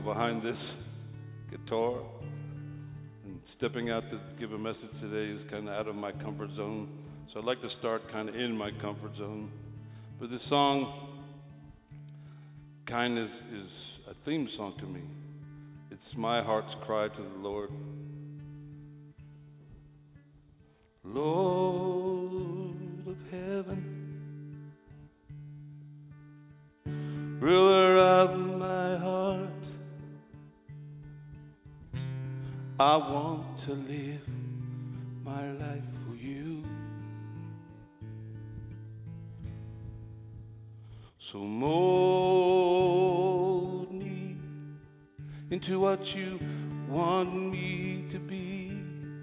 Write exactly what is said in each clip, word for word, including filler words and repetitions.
behind this guitar, and stepping out to give a message today is kind of out of my comfort zone. So I'd like to start kind of in my comfort zone. But this song, kindness, is a theme song to me. It's my heart's cry to the Lord. Lord of heaven, ruler of my heart, I want to live my life for you. So mold me into what you want me to be.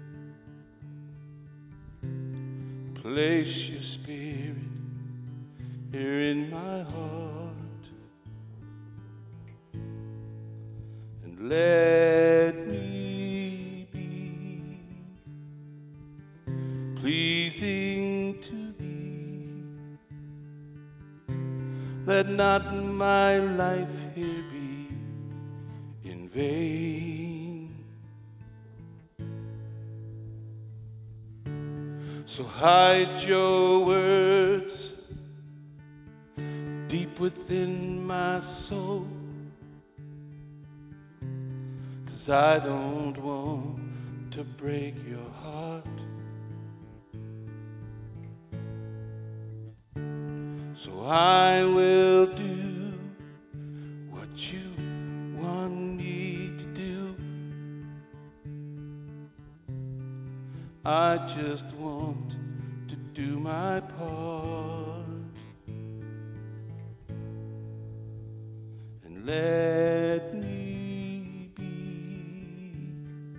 Place your spirit here in my heart and let me be pleasing to thee. Let not my life here be in vain. So hide your words deep within my soul, 'cause I don't want to break your heart. So I will do what you want me to do. I just want to do my part and let me be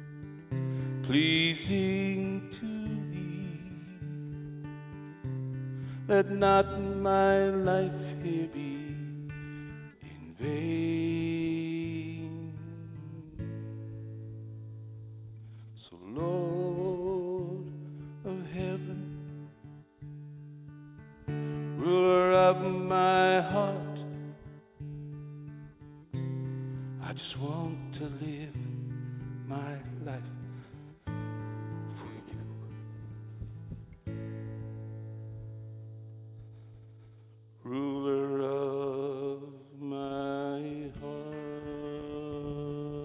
pleasing to thee. Let not my life here be in vain. So Lord of heaven, ruler of my heart, I just want to live my life for you. Ruler of my heart.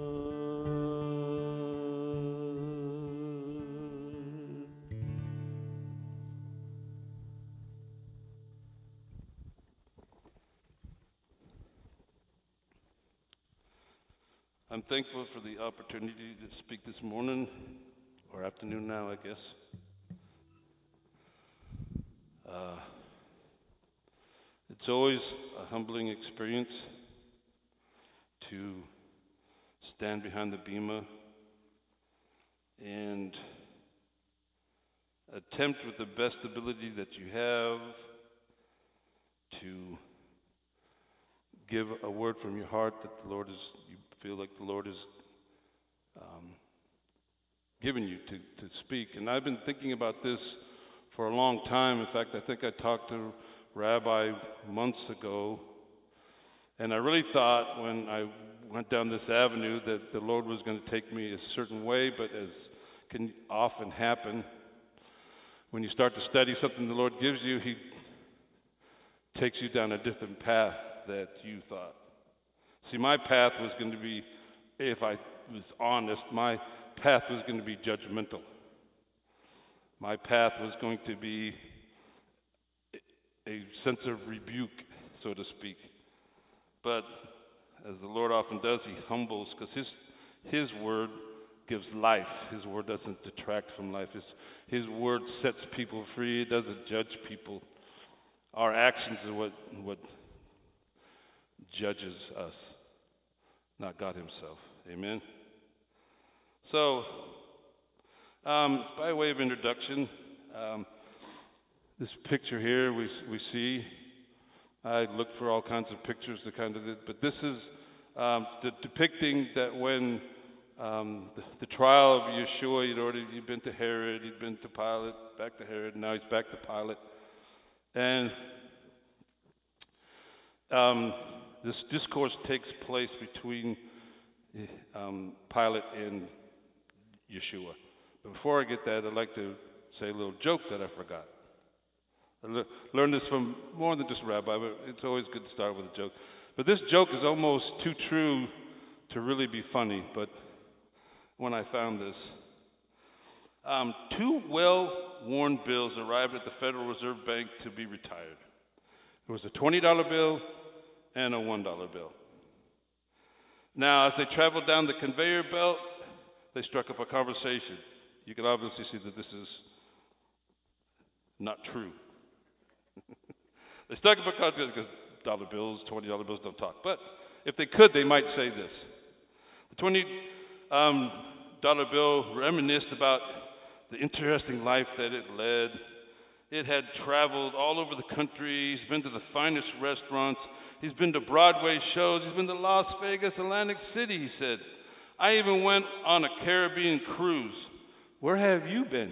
I'm thankful for the opportunity to speak this morning, or afternoon now, I guess. Uh, it's always a humbling experience to stand behind the bema and attempt with the best ability that you have to give a word from your heart that the Lord is, you feel like the Lord is um, given you to, to speak. And I've been thinking about this for a long time. In fact, I think I talked to Rabbi months ago, and I really thought when I went down this avenue that the Lord was going to take me a certain way, but as can often happen, when you start to study something the Lord gives you, He takes you down a different path that you thought. See, my path was going to be, if I was honest, my path was going to be judgmental. My path was going to be a sense of rebuke, so to speak. But as the Lord often does, He humbles, because His His word gives life. His word doesn't detract from life. His, his word sets people free. It doesn't judge people. Our actions are what what judges us, not God Himself. Amen. So, um, by way of introduction, um, this picture here we we see. I looked for all kinds of pictures to kind of, but this is um, de- depicting that when um, the, the trial of Yeshua, he'd already he'd been to Herod, he'd been to Pilate, back to Herod, now he's back to Pilate, and um, this discourse takes place between um, Pilate and Yeshua. But before I get that, I'd like to say a little joke that I forgot. I le- learned this from more than just a rabbi, but it's always good to start with a joke. But this joke is almost too true to really be funny. But when I found this, um, two well-worn bills arrived at the Federal Reserve Bank to be retired. There was a twenty dollar bill and a one dollar bill. Now, as they traveled down the conveyor belt, they struck up a conversation. You can obviously see that this is not true. They struck up a conversation because dollar bills, twenty dollar bills don't talk. But if they could, they might say this. The twenty um, dollar bill reminisced about the interesting life that it led. It had traveled all over the country. He's been to the finest restaurants. He's been to Broadway shows. He's been to Las Vegas, Atlantic City, he said. I even went on a Caribbean cruise. Where have you been?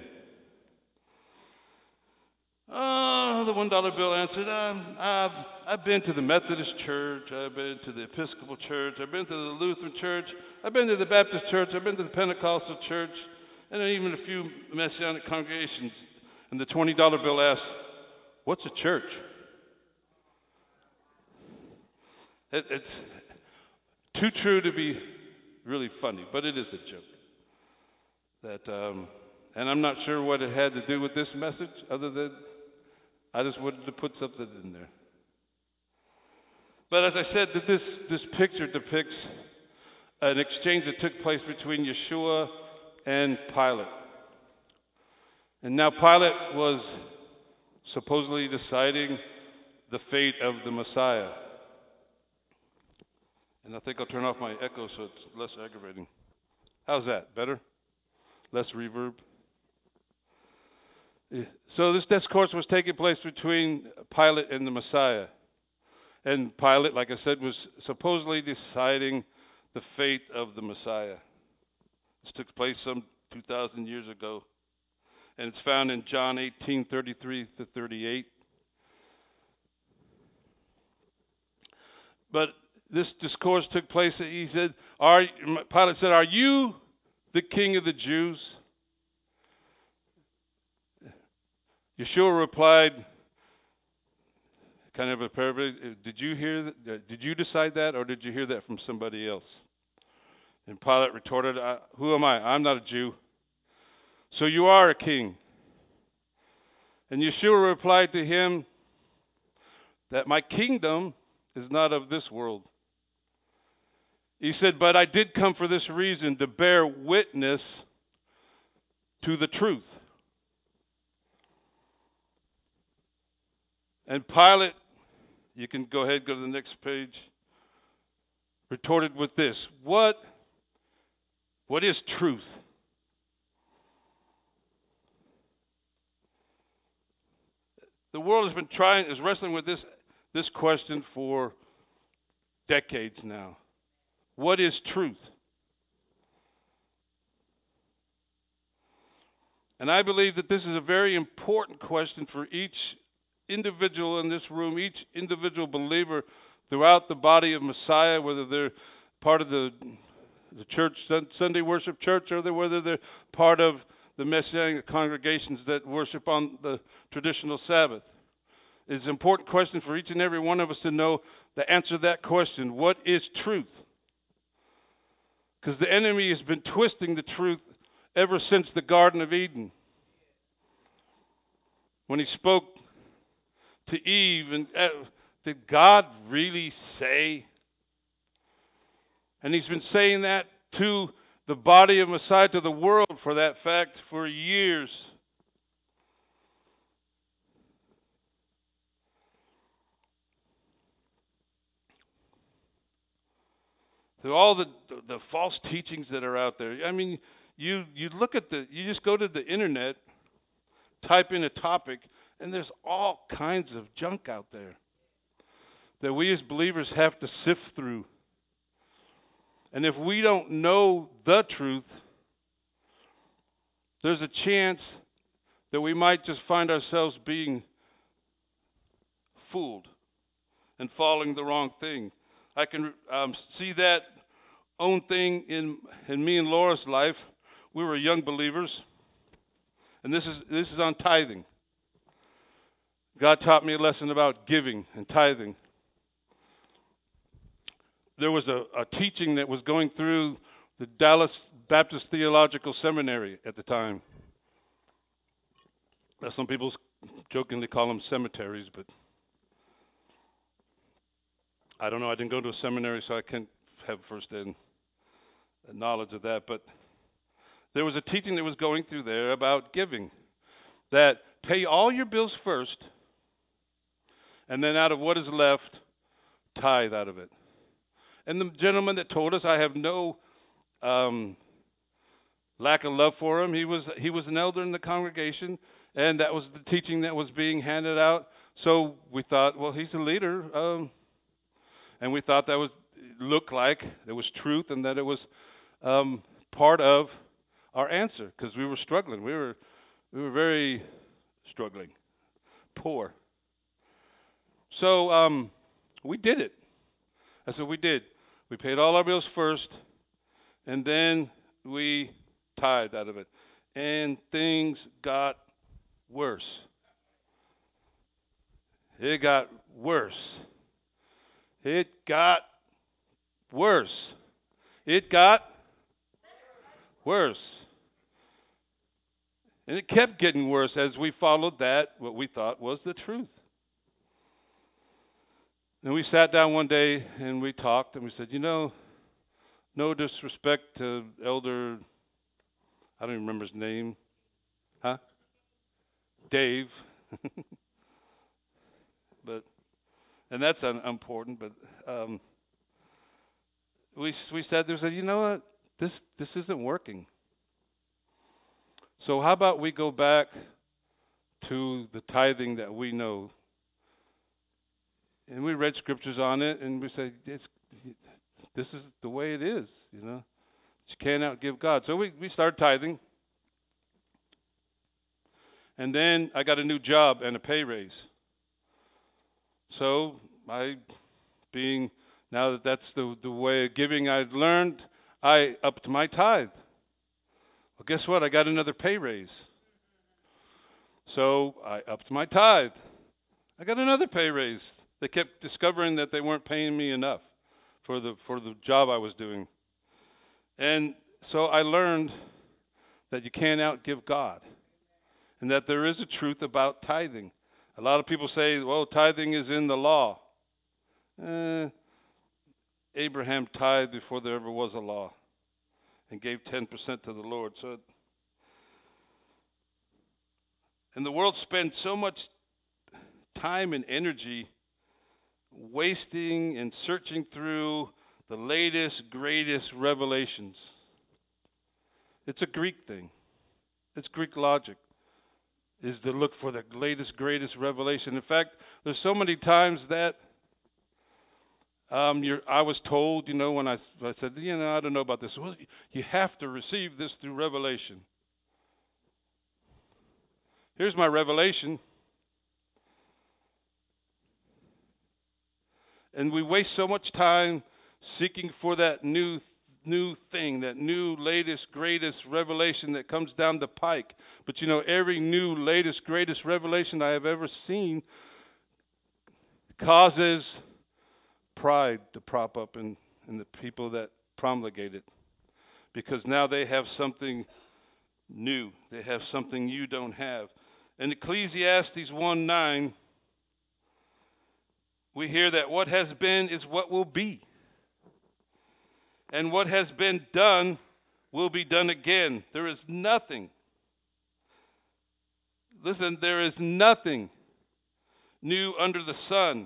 Oh, the one dollar bill answered, um, I've, I've been to the Methodist Church. I've been to the Episcopal Church. I've been to the Lutheran Church. I've been to the Baptist Church. I've been to the Pentecostal Church. And even a few Messianic congregations. And the twenty dollar bill asked, what's a church? It, it's too true to be really funny, but it is a joke. That, um, and I'm not sure what it had to do with this message, other than I just wanted to put something in there. But as I said, that this, this picture depicts an exchange that took place between Yeshua and Pilate. And now Pilate was supposedly deciding the fate of the Messiah. And I think I'll turn off my echo so it's less aggravating. How's that? Better? Less reverb? Yeah. So this discourse was taking place between Pilate and the Messiah. And Pilate, like I said, was supposedly deciding the fate of the Messiah. This took place some two thousand years ago. And it's found in John eighteen, thirty-three to thirty-eight. But this discourse took place. He said, "Are Pilate said, "Are you the King of the Jews?" Yeshua replied, kind of a paraphrase, "Did you hear that? Did you decide that, or did you hear that from somebody else?" And Pilate retorted, "Who am I? I'm not a Jew. So you are a king." And Yeshua replied to him that my kingdom is not of this world. He said, but I did come for this reason, to bear witness to the truth. And Pilate, you can go ahead, go to the next page, retorted with this. What, what is truth? The world has been trying, is wrestling with this, this question for decades now. What is truth? And I believe that this is a very important question for each individual in this room, each individual believer throughout the body of Messiah, whether they're part of the, the church, Sunday worship church, or whether they're part of the Messianic congregations that worship on the traditional Sabbath. It's an important question for each and every one of us to know the answer to that question. What is truth? Because the enemy has been twisting the truth ever since the Garden of Eden. When he spoke to Eve, and uh, did God really say? And he's been saying that to the body of Messiah, to the world for that fact, for years. Through all the, the the false teachings that are out there. I mean, you you look at the, you just go to the internet, type in a topic, and there's all kinds of junk out there that we as believers have to sift through. And if we don't know the truth, there's a chance that we might just find ourselves being fooled and following the wrong thing. I can um, see that own thing in in me and Laura's life. We were young believers, and this is this is on tithing. God taught me a lesson about giving and tithing. There was a, a teaching that was going through the Dallas Baptist Theological Seminary at the time. Now, some people jokingly call them cemeteries, but I don't know. I didn't go to a seminary, so I can't have first-hand knowledge of that. But there was a teaching that was going through there about giving, that pay all your bills first, and then out of what is left, tithe out of it. And the gentleman that told us, I have no um, lack of love for him. He was he was an elder in the congregation, and that was the teaching that was being handed out. So we thought, well, he's a leader, um, and we thought that was looked like it was truth, and that it was um, part of our answer, because we were struggling. We were we were very struggling, poor. So um, we did it. That's what we did. We paid all our bills first, and then we tithed out of it. And things got worse. It got worse. It got worse. It got worse. And it kept getting worse as we followed that, what we thought was the truth. And we sat down one day and we talked and we said, you know, no disrespect to Elder, I don't even remember his name, huh? Dave. but, and that's un- important, but um, we we said, we said, you know what, this this isn't working. So how about we go back to the tithing that we know? And we read scriptures on it, and we said, it's, this is the way it is, you know. You can't outgive God. So we, we started tithing. And then I got a new job and a pay raise. So I, being, now that that's the, the way of giving I've learned, I upped my tithe. Well, guess what? I got another pay raise. So I upped my tithe. I got another pay raise. They kept discovering that they weren't paying me enough for the for the job I was doing. And so I learned that you can't outgive God, and that there is a truth about tithing. A lot of people say, well, tithing is in the law. Eh, Abraham tithed before there ever was a law and gave ten percent to the Lord. So, and the world spends so much time and energy wasting and searching through the latest, greatest revelations. It's a Greek thing. It's Greek logic, is to look for the latest, greatest revelation. In fact, there's so many times that um, you're, I was told, you know, when I, I said, you know, I don't know about this. Well, you have to receive this through revelation. Here's my revelation. And we waste so much time seeking for that new new thing, that new, latest, greatest revelation that comes down the pike. But you know, every new, latest, greatest revelation I have ever seen causes pride to prop up in, in the people that promulgate it. Because now they have something new. They have something you don't have. In Ecclesiastes one nine, we hear that what has been is what will be. And what has been done will be done again. There is nothing. Listen, there is nothing new under the sun.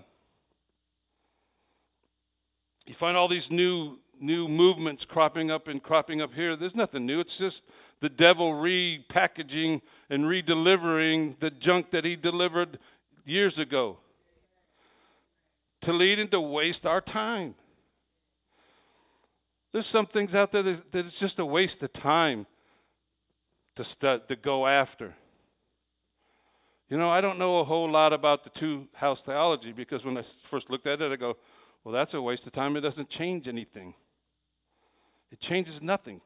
You find all these new new movements cropping up and cropping up here. There's nothing new. It's just the devil repackaging and redelivering the junk that he delivered years ago, to lead and to waste our time. There's some things out there that, that it's just a waste of time to stud, to go after. You know, I don't know a whole lot about the two-house theology, because when I first looked at it, I go, well, that's a waste of time. It doesn't change anything. It changes nothing.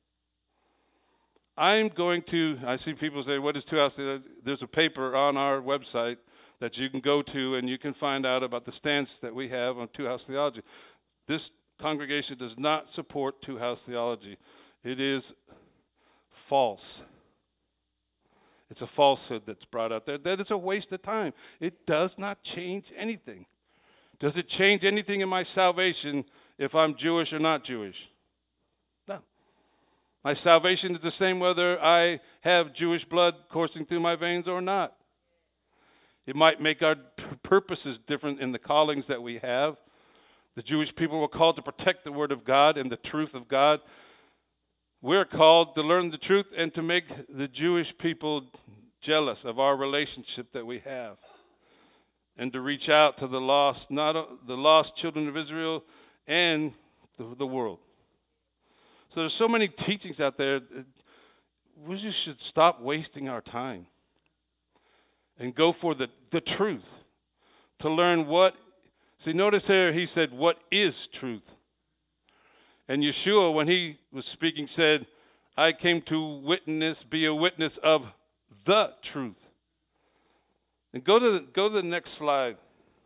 I'm going to, I see people say, what is two-house theology? There's a paper on our website that you can go to and you can find out about the stance that we have on two-house theology. This congregation does not support two-house theology. It is false. It's a falsehood that's brought out there. That is a waste of time. It does not change anything. Does it change anything in my salvation if I'm Jewish or not Jewish? No. My salvation is the same whether I have Jewish blood coursing through my veins or not. It might make our purposes different in the callings that we have. The Jewish people were called to protect the Word of God and the truth of God. We're called to learn the truth and to make the Jewish people jealous of our relationship that we have, and to reach out to the lost, not the lost children of Israel and the, the world. So there's so many teachings out there. We just should stop wasting our time and go for the, the truth, to learn what. See, notice here he said, what is truth? And Yeshua, when he was speaking, said, I came to witness, be a witness of the truth. And go to the, go to the next slide.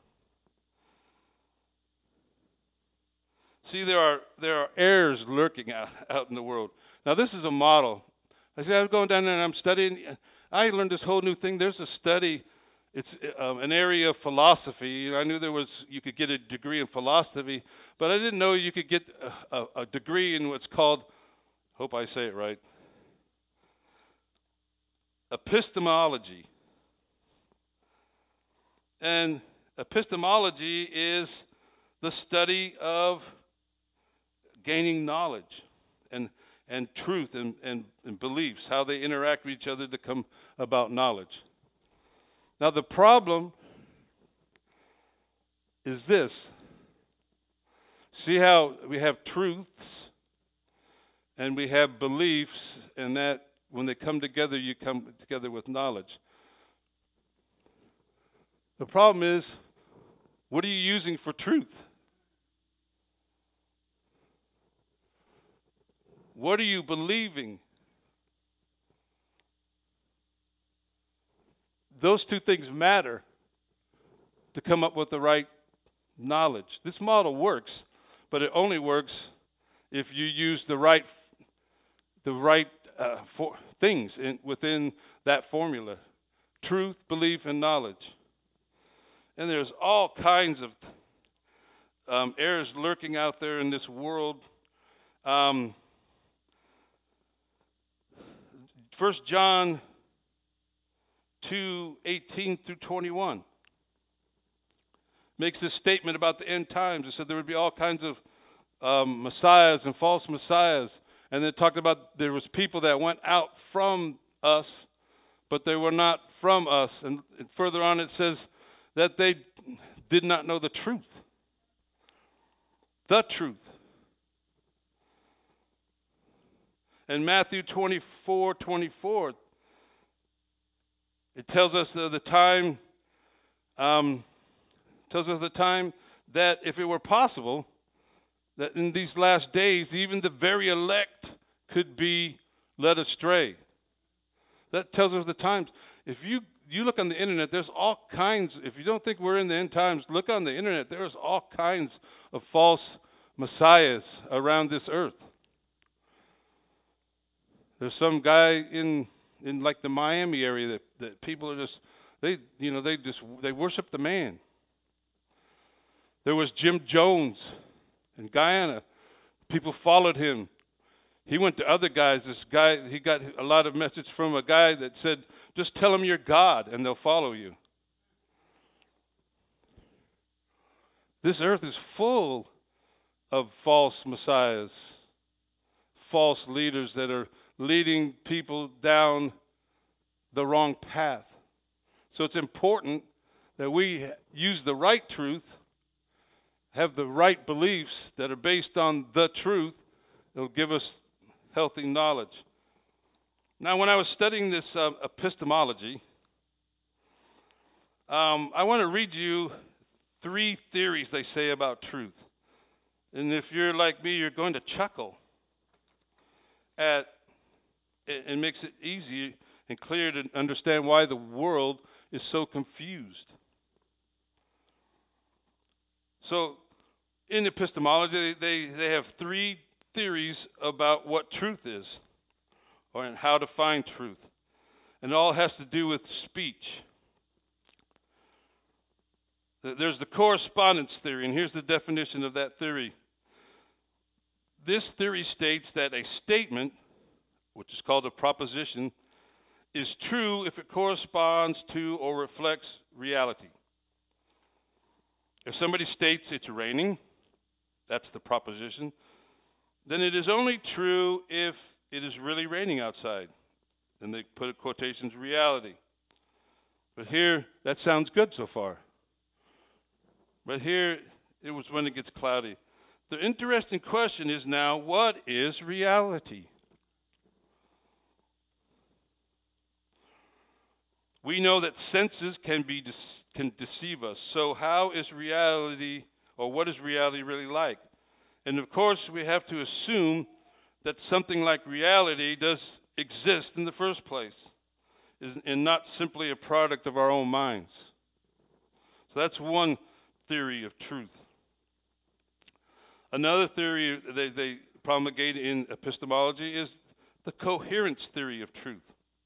See, there are there are errors lurking out, out in the world. Now, this is a model. I said, I was going down there and I'm studying. I learned this whole new thing. There's a study. It's um, an area of philosophy. I knew there was you could get a degree in philosophy, but I didn't know you could get a, a, a degree in what's called, hope I say it right, epistemology. And epistemology is the study of gaining knowledge and and truth and, and, and beliefs, how they interact with each other to come about knowledge. Now, the problem is this. See how we have truths and we have beliefs, and that when they come together, you come together with knowledge. The problem is, what are you using for truth? What are you believing? Those two things matter to come up with the right knowledge. This model works, but it only works if you use the right the right uh, for things in, within that formula: truth, belief, and knowledge. And there's all kinds of um, errors lurking out there in this world. Um, First John two eighteen through twenty-one makes this statement about the end times. It said there would be all kinds of um, messiahs and false messiahs, and it talked about there was people that went out from us, but they were not from us. And further on, it says that they did not know the truth, the truth. In Matthew twenty-four twenty-four, it tells us of the time, um, tells us the time that if it were possible, that in these last days, even the very elect could be led astray. That tells us the times. If you you look on the internet, there's all kinds. If you don't think we're in the end times, look on the internet. There's all kinds of false messiahs around this earth. There's some guy in in like the Miami area that, that people are just they you know they just they worship the man. There was Jim Jones in Guyana. People followed him. He went to other guys. This guy he got a lot of message from a guy that said, "Just tell them you're God and they'll follow you." This earth is full of false messiahs, false leaders that are leading people down the wrong path. So it's important that we use the right truth, have the right beliefs that are based on the truth. It'll give us healthy knowledge. Now, when I was studying this uh, epistemology, um, I want to read you three theories they say about truth. And if you're like me, you're going to chuckle. at it, it makes it easy and clear to understand why the world is so confused. So, in epistemology, they, they have three theories about what truth is, or and how to find truth. And it all has to do with speech. There's the correspondence theory, and here's the definition of that theory. This theory states that a statement, which is called a proposition, is true if it corresponds to or reflects reality. If somebody states it's raining, that's the proposition, then it is only true if it is really raining outside. And they put in quotations, reality. But here, that sounds good so far. But here, it was when it gets cloudy. The interesting question is now, what is reality? We know that senses can be de- can deceive us. So how is reality, or what is reality really like? And of course, we have to assume that something like reality does exist in the first place, and not simply a product of our own minds. So that's one theory of truth. Another theory they, they promulgate in epistemology is the coherence theory of truth.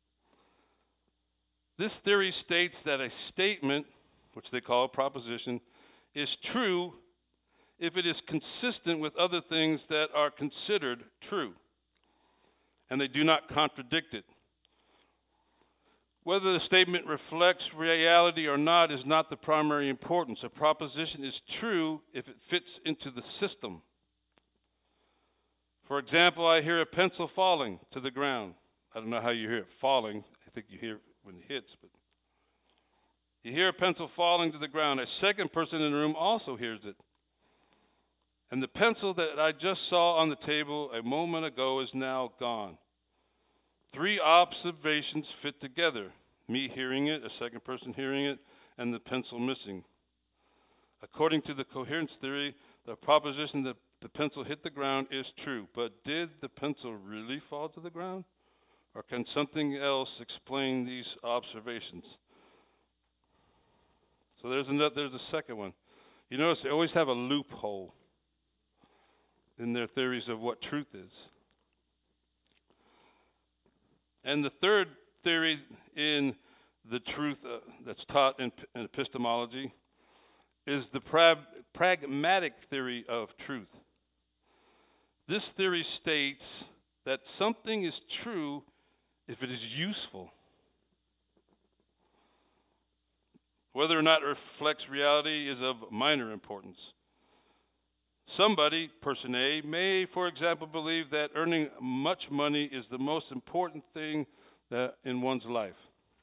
This theory states that a statement, which they call a proposition, is true if it is consistent with other things that are considered true, and they do not contradict it. Whether the statement reflects reality or not is not the primary importance. A proposition is true if it fits into the system. For example, I hear a pencil falling to the ground. I don't know how you hear it falling. I think you hear it when it hits. But you hear a pencil falling to the ground. A second person in the room also hears it. And the pencil that I just saw on the table a moment ago is now gone. Three observations fit together. Me hearing it, a second person hearing it, and the pencil missing. According to the coherence theory, the proposition that the pencil hit the ground is true. But did the pencil really fall to the ground? Or can something else explain these observations? So there's another, there's a second one. You notice they always have a loophole in their theories of what truth is. And the third theory in the truth uh, that's taught in, in epistemology is the pra- pragmatic theory of truth. This theory states that something is true if it is useful. Whether or not it reflects reality is of minor importance. Somebody, person A, may, for example, believe that earning much money is the most important thing that in one's life.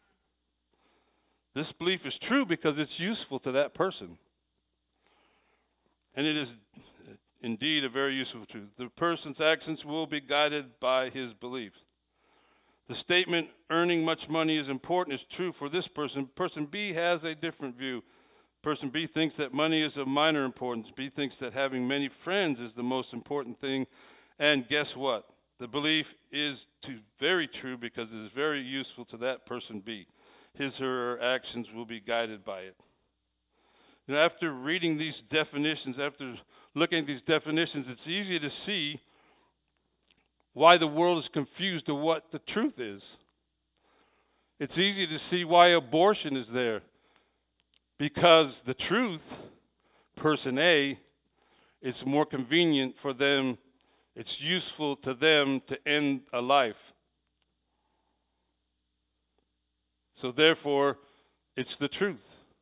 This belief is true because it's useful to that person. And it is indeed a very useful truth. The person's actions will be guided by his beliefs. The statement, earning much money is important, is true for this person. Person B has a different view. Person B thinks that money is of minor importance. B thinks that having many friends is the most important thing. And guess what? The belief is too, very true because it is very useful to that person B. His or her actions will be guided by it. And after reading these definitions, after looking at these definitions, it's easy to see why the world is confused to what the truth is. It's easy to see why abortion is there. Because the truth, person A, is more convenient for them, it's useful to them to end a life. So therefore, it's the truth.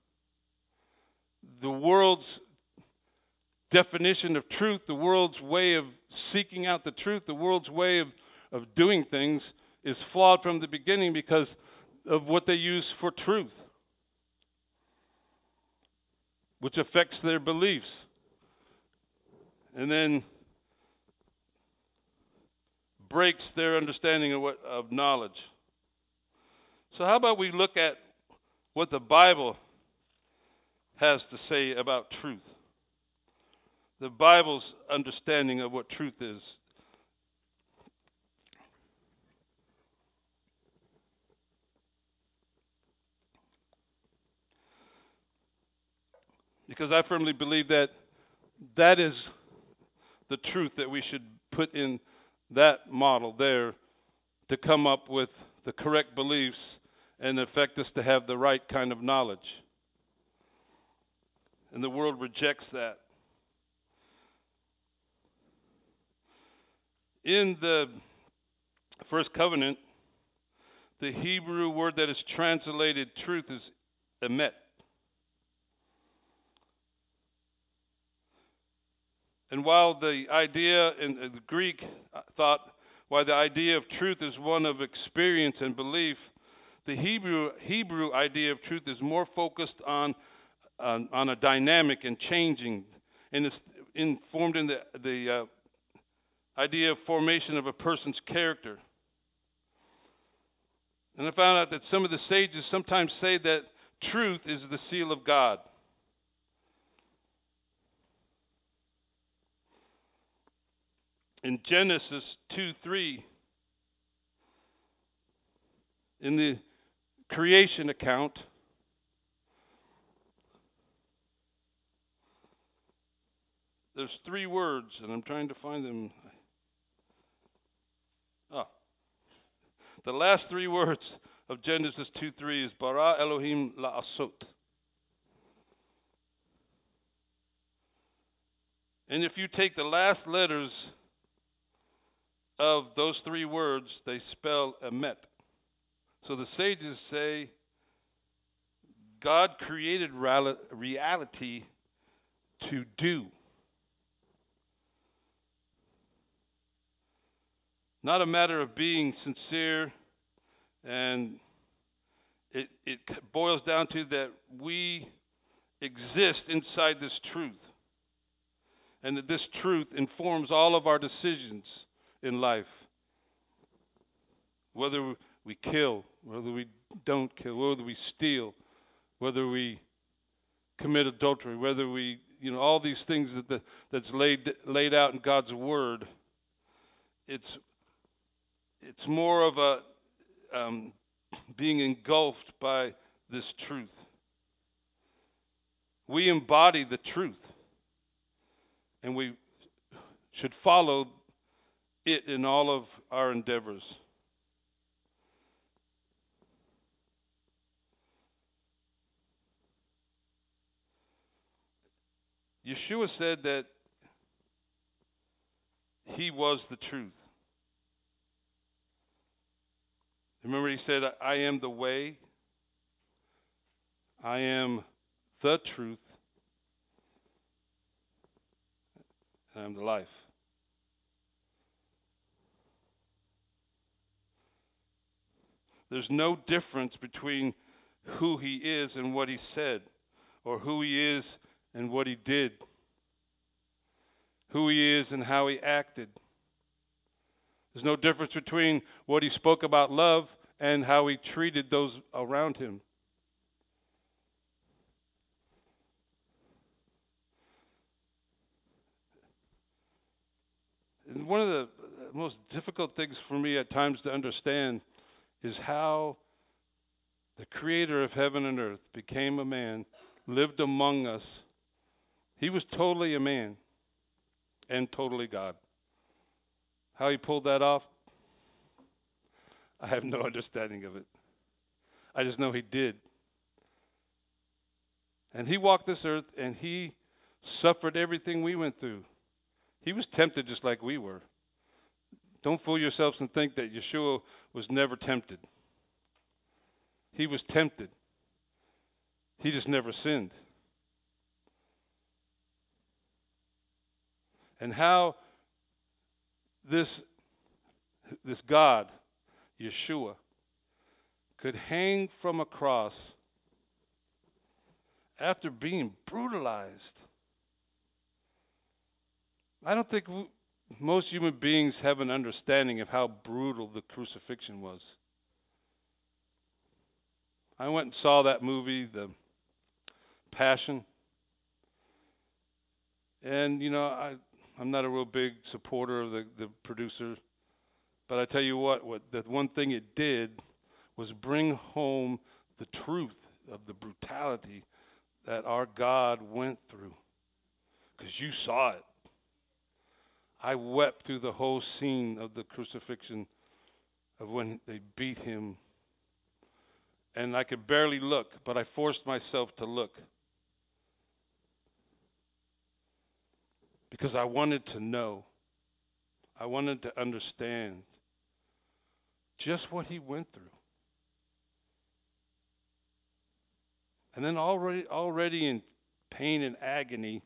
The world's definition of truth, the world's way of seeking out the truth, the world's way of, of doing things is flawed from the beginning because of what they use for truth, which affects their beliefs. And then breaks their understanding of what of knowledge. So how about we look at what the Bible has to say about truth? The Bible's understanding of what truth is. Because I firmly believe that that is the truth that we should put in that model there to come up with the correct beliefs and affect us to have the right kind of knowledge. And the world rejects that. In the first covenant, the Hebrew word that is translated truth is emet. And while the idea in the Greek thought, while the idea of truth is one of experience and belief, the Hebrew Hebrew idea of truth is more focused on on, on a dynamic and changing, and it's informed in the the uh, idea of formation of a person's character. And I found out that some of the sages sometimes say that truth is the seal of God. In Genesis two three, in the creation account, there's three words, and I'm trying to find them. Oh. The last three words of Genesis two three is Bara Elohim la'asot. And if you take the last letters of those three words, they spell emet. So the sages say God created reality to do. Not a matter of being sincere, and it, it boils down to that we exist inside this truth, and that this truth informs all of our decisions in life. Whether we kill, whether we don't kill, whether we steal, whether we commit adultery, whether we, you know, all these things that the, that's laid laid out in God's Word. It's it's more of a um, being engulfed by this truth. We embody the truth, and we should follow it in all of our endeavors. Yeshua said that he was the truth. Remember, he said, I am the way, I am the truth, and I am the life. There's no difference between who he is and what he said, or who he is and what he did, who he is and how he acted. There's no difference between what he spoke about love and how he treated those around him. And one of the most difficult things for me at times to understand is how the creator of heaven and earth became a man, lived among us. He was totally a man and totally God. How he pulled that off, I have no understanding of it. I just know he did. And he walked this earth and he suffered everything we went through. He was tempted just like we were. Don't fool yourselves and think that Yeshua was never tempted. He was tempted. He just never sinned. And how this this God, Yeshua, could hang from a cross after being brutalized. I don't think we, most human beings have an understanding of how brutal the crucifixion was. I went and saw that movie, The Passion. And, you know, I, I'm not a real big supporter of the, the producer. But I tell you what, what, the one thing it did was bring home the truth of the brutality that our God went through, because you saw it. I wept through the whole scene of the crucifixion, of when they beat him. And I could barely look, but I forced myself to look. Because I wanted to know. I wanted to understand just what he went through. And then already already in pain and agony,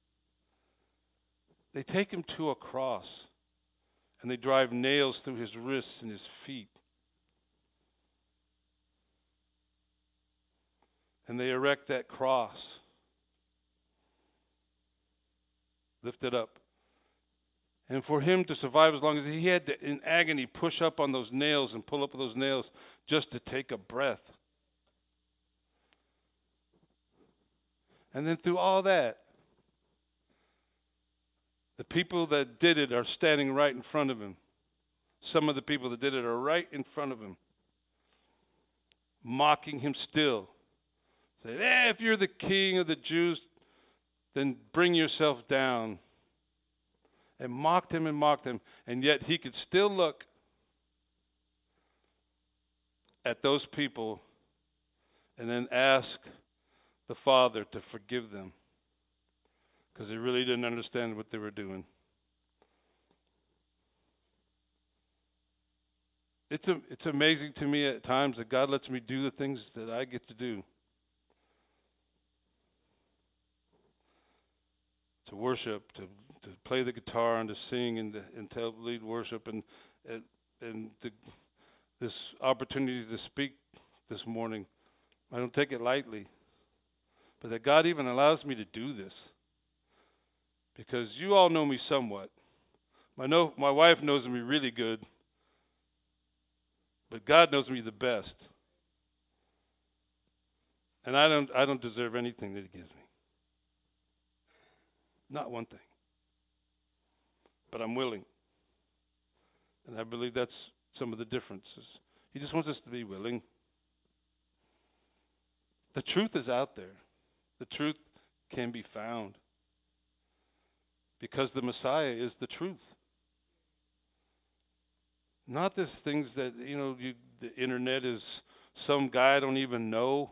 they take him to a cross, and they drive nails through his wrists and his feet. And they erect that cross, lift it up. And for him to survive as long as he had to, in agony, push up on those nails and pull up those nails just to take a breath. And then through all that, the people that did it are standing right in front of him. Some of the people that did it are right in front of him, mocking him still. Say, hey, if you're the king of the Jews, then bring yourself down. And mocked him and mocked him. And yet he could still look at those people and then ask the Father to forgive them, because he really didn't understand what they were doing. It's a, it's amazing to me at times that God lets me do the things that I get to do. To worship, to to play the guitar and to sing and to, and to lead worship, and and, and to, this opportunity to speak this morning. I don't take it lightly. But that God even allows me to do this. Because you all know me somewhat. My know my wife knows me really good. But God knows me the best. And I don't I don't deserve anything that He gives me. Not one thing. But I'm willing. And I believe that's some of the differences. He just wants us to be willing. The truth is out there. The truth can be found. Because the Messiah is the truth. Not this things that, you know, you, the internet is some guy I don't even know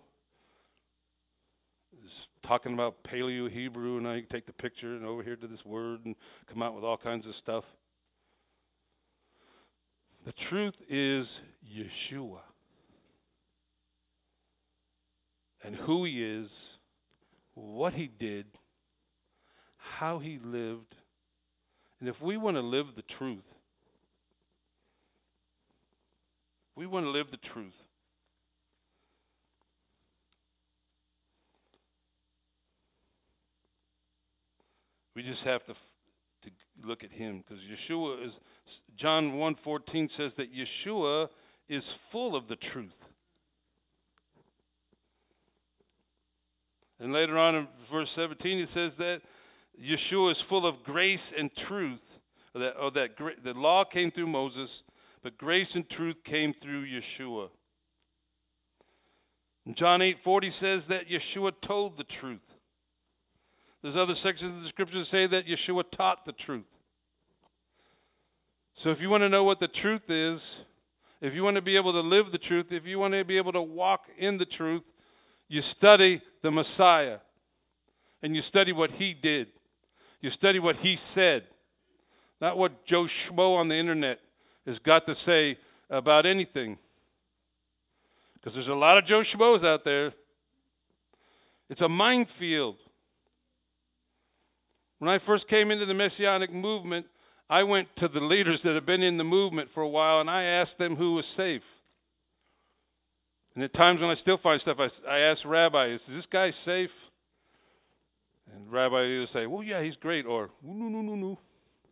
is talking about Paleo Hebrew, and I can take the picture and over here to this word and come out with all kinds of stuff. The truth is Yeshua. And who He is, what He did, how He lived. And if we want to live the truth, we want to live the truth. We just have to to look at Him, because Yeshua is, John one fourteen says that Yeshua is full of the truth. And later on in verse seventeen it says that Yeshua is full of grace and truth. Or that, or that gra- the law came through Moses, but grace and truth came through Yeshua. And John eight forty says that Yeshua told the truth. There's other sections of the scriptures that say that Yeshua taught the truth. So if you want to know what the truth is, if you want to be able to live the truth, if you want to be able to walk in the truth, you study the Messiah. And you study what He did. You study what He said. Not what Joe Schmo on the internet has got to say about anything. Because there's a lot of Joe Schmoes out there. It's a minefield. When I first came into the Messianic movement, I went to the leaders that have been in the movement for a while, and I asked them who was safe. And at times when I still find stuff, I, I ask Rabbi, is this guy safe? And Rabbi either say, well, yeah, he's great, or, no, no, no, no.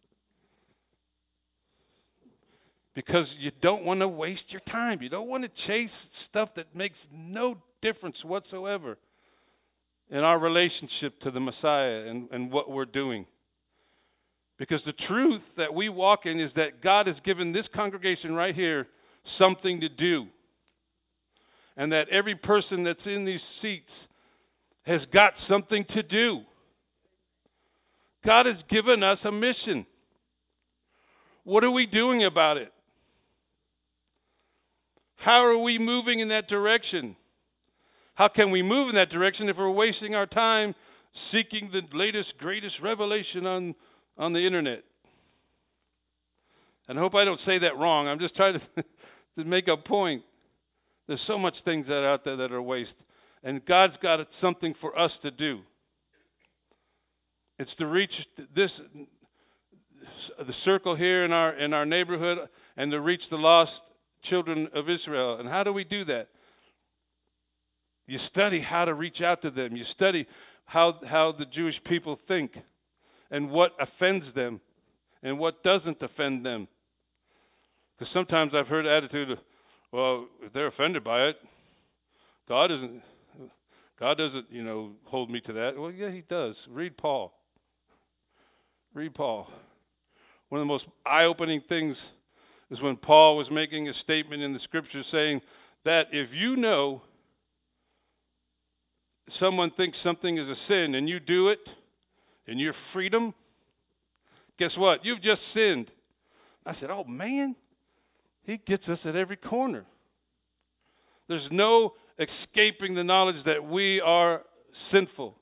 Because you don't want to waste your time. You don't want to chase stuff that makes no difference whatsoever in our relationship to the Messiah and, and what we're doing. Because the truth that we walk in is that God has given this congregation right here something to do. And that every person that's in these seats has got something to do. God has given us a mission. What are we doing about it? How are we moving in that direction? How can we move in that direction if we're wasting our time seeking the latest, greatest revelation on, on the internet? And I hope I don't say that wrong. I'm just trying to, to make a point. There's so much things that are out there that are waste. And God's got something for us to do. It's to reach this, the circle here in our in our neighborhood, and to reach the lost children of Israel. And how do we do that? You study how to reach out to them. You study how how the Jewish people think and what offends them and what doesn't offend them. Because sometimes I've heard the attitude of, well, if they're offended by it, God isn't, God doesn't, you know, hold me to that. Well, yeah, he does. Read Paul. Read Paul. One of the most eye-opening things is when Paul was making a statement in the scripture saying that if you know someone thinks something is a sin and you do it in your freedom, guess what? You've just sinned. I said, oh, man, he gets us at every corner. There's no escaping the knowledge that we are sinful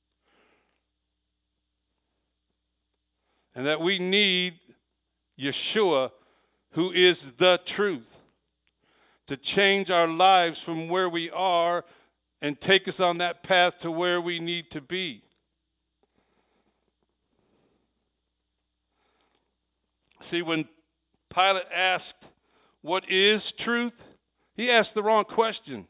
and that we need Yeshua, who is the truth, to change our lives from where we are and take us on that path to where we need to be. See, when Pilate asked, what is truth? He asked the wrong question.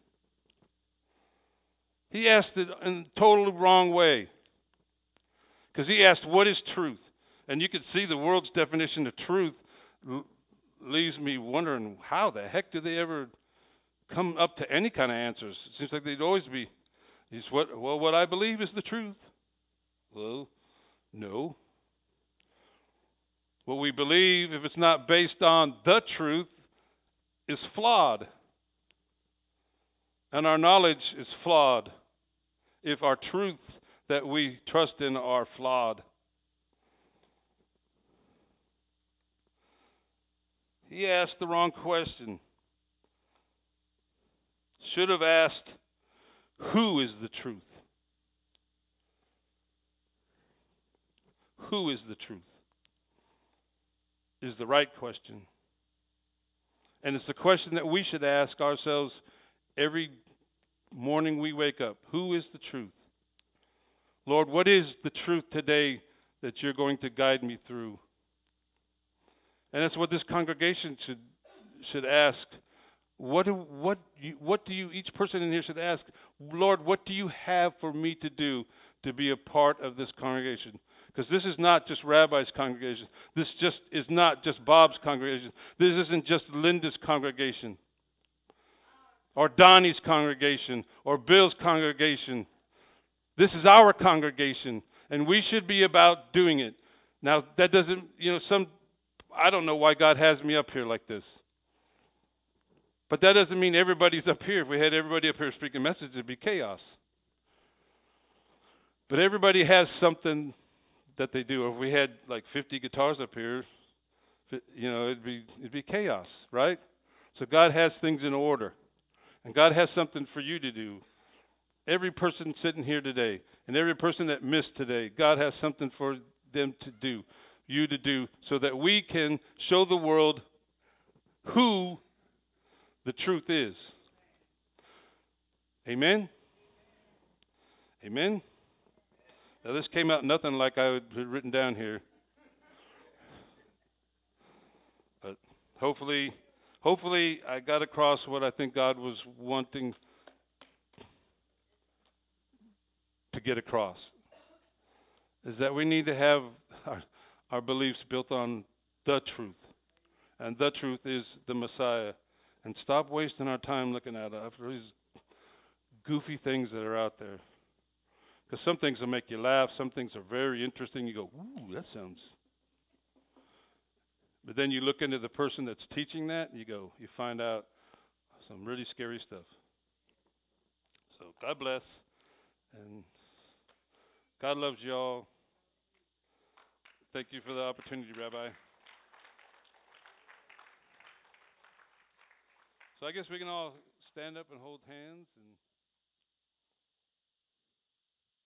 He asked it in a totally wrong way. Because he asked, what is truth? And you can see the world's definition of truth leaves me wondering, how the heck do they ever come up to any kind of answers? It seems like they'd always be, is what, well, what I believe is the truth. Well, no. What we believe, if it's not based on the truth, is flawed. And our knowledge is flawed if our truths that we trust in are flawed. He asked the wrong question. Should have asked, who is the truth? Who is the truth? Is the right question. And it's the question that we should ask ourselves every morning we wake up. Who is the truth? Lord, what is the truth today that you're going to guide me through? And that's what this congregation should should ask. What do, what you, what do you, each person in here should ask, Lord, what do you have for me to do to be a part of this congregation? Because this is not just Rabbi's congregation. This just is not just Bob's congregation. This isn't just Linda's congregation, or Donnie's congregation, or Bill's congregation. This is our congregation, and we should be about doing it. Now, that doesn't, you know, some, I don't know why God has me up here like this. But that doesn't mean everybody's up here. If we had everybody up here speaking messages, it'd be chaos. But everybody has something that they do. If we had like fifty guitars up here, you know, it'd be it'd be chaos, right? So God has things in order. And God has something for you to do. Every person sitting here today, and every person that missed today, God has something for them to do, you to do, so that we can show the world who the truth is. Amen? Amen? Now this came out nothing like I had written down here. But hopefully, hopefully I got across what I think God was wanting to get across. Is that we need to have our, our beliefs built on the truth. And the truth is the Messiah. And stop wasting our time looking at these goofy things that are out there. Because some things will make you laugh. Some things are very interesting. You go, ooh, that sounds. But then you look into the person that's teaching that, and you go, you find out some really scary stuff. So God bless. And God loves you all. Thank you for the opportunity, Rabbi. So I guess we can all stand up and hold hands and